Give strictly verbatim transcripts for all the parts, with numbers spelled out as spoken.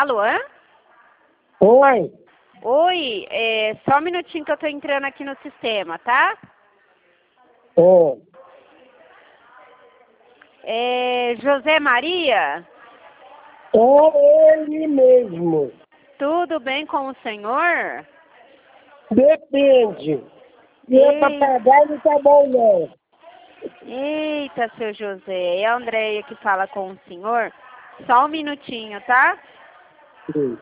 Alô? Oi. Oi, é, só um minutinho que eu tô entrando aqui no sistema, tá? Oi. É, José Maria? É ele mesmo. Tudo bem com o senhor? Depende. Se é pra Ei, pagar, não tá bom não. eita, seu José, é a Andréia que fala com o senhor. Só um minutinho, tá? Sim.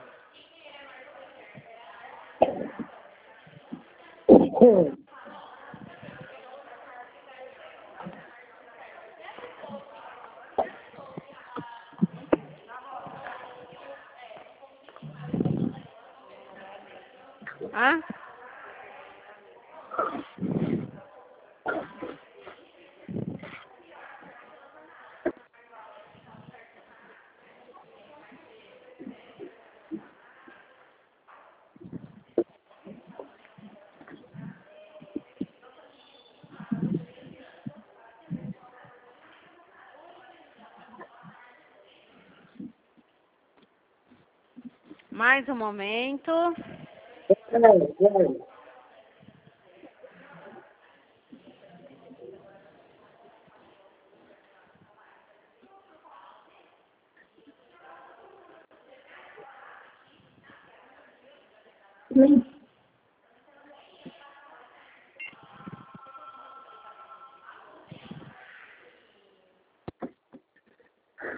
Hã? Mais um momento. Peraí, peraí. Sim.